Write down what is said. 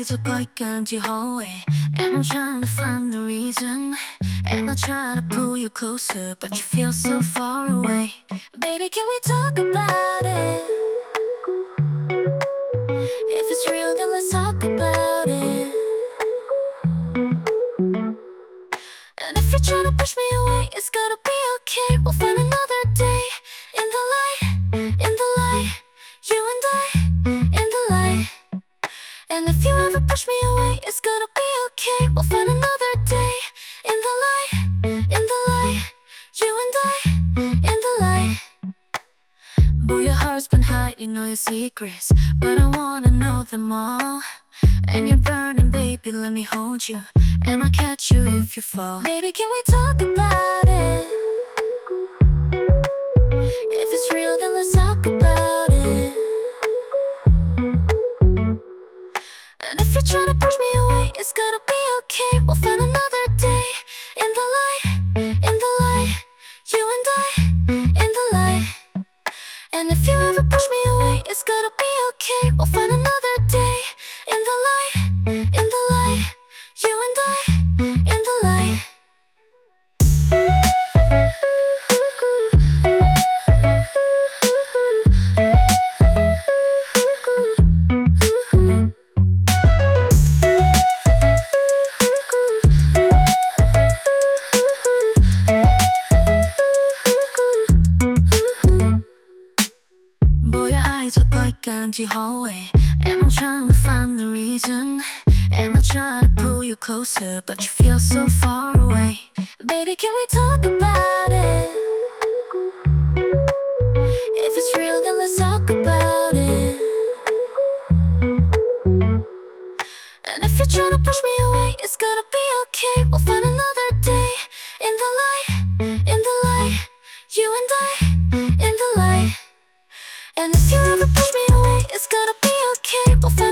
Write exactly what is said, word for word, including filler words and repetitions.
eyes are like empty hallway, and I'm trying to find the reason. And I try to pull you closer, but you feel so far away. Baby, can we talk about it? If it's real, then let's talk about it. And if you're trying to push me away, it's gonna be okay. We'll find another day in the light, in the light, you and I, in the light. And if you ever push me away, it's gonna be okay. We'll find another day in the light, in the light, you and I, in the light. Boy, your heart's been hiding all your secrets, but I wanna know them all. And you're burning, baby, let me hold you, and I'll catch you if you fall. Baby, can we talk about it? If it's real, then let's talk about it. And if you're trying to push me away, it's gonna be okay. We'll find another day in the light, in the light, you and I, in the light. And if you ever push me away, it's gonna be okay. We'll find another day in the light, in the light, you and I, in the light. Boy, your eyes look like an empty hallway, and I'm trying to find the reason. And I try to pull you closer, but you feel so far away. Baby, can we talk about it? If it's real, then let's talk about it. And if you're trying to push me away, it's gonna be okay. We'll find another day in the light, in the light, you and I, in the light. And if you ever push me away, it's gonna be okay. We'll find